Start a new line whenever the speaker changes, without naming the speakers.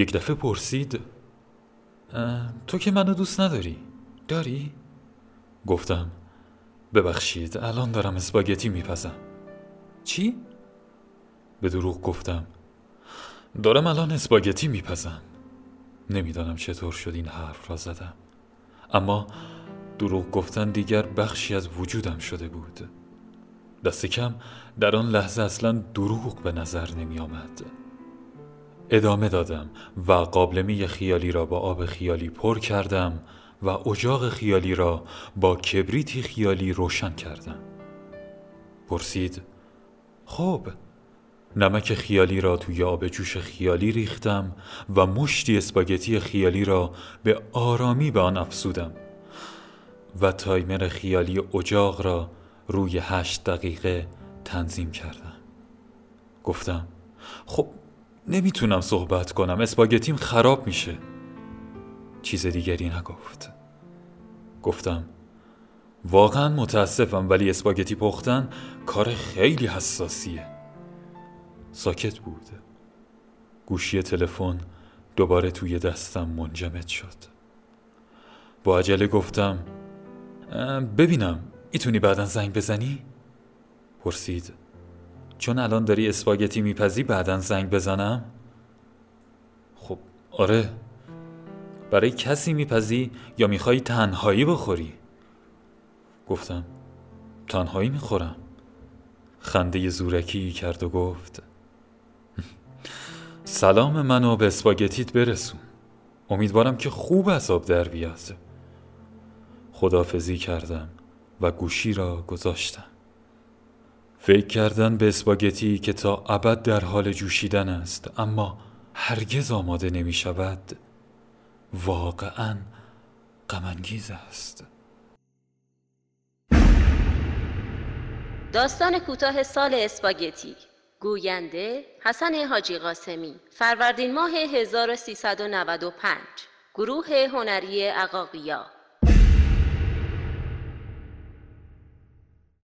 یک دفعه پرسید تو که منو دوست نداری؟ داری؟ گفتم ببخشید الان دارم اسپاگتی میپزم. چی؟ به دروغ گفتم دارم الان اسپاگتی میپزم. نمیدانم چطور شد این حرف را زدم، اما دروغ گفتن دیگر بخشی از وجودم شده بود. دست کم در آن لحظه اصلا دروغ به نظر نمی آمد. ادامه دادم و قابلمه خیالی را با آب خیالی پر کردم و اجاق خیالی را با کبریتی خیالی روشن کردم. پرسید خب. نمک خیالی را توی آب جوش خیالی ریختم و مشتی اسپاگتی خیالی را به آرامی به آن افزودم و تایمر خیالی اجاق را روی 8 دقیقه تنظیم کردم. گفتم خب نمیتونم صحبت کنم، اسپاگتیم خراب میشه. چیز دیگری نگفت. گفتم واقعا متاسفم ولی اسپاگتی پختن کار خیلی حساسیه. ساکت بود. گوشی تلفن دوباره توی دستم منجمد شد. با عجله گفتم ببینم میتونی بعداً زنگ بزنی؟ پرسید چون الان داری اسپاگتی میپزی بعداً زنگ بزنم؟ خب آره. برای کسی میپزی یا میخوای تنهایی بخوری؟ گفتم تنهایی میخورم. خنده زورکی کرد و گفت سلام منو به اسپاگتیت برسون. امیدوارم که خوب از آب در بیاد. خداحافظی کردم و گوشی را گذاشتم. فکر کردن به اسپاگتی که تا ابد در حال جوشیدن است اما هرگز آماده نمی شود واقعاً غم انگیز است.
داستان کوتاه سال اسپاگتی. گوینده حسن حاجی قاسمی. فروردین ماه 1395. گروه هنری عقاقیا.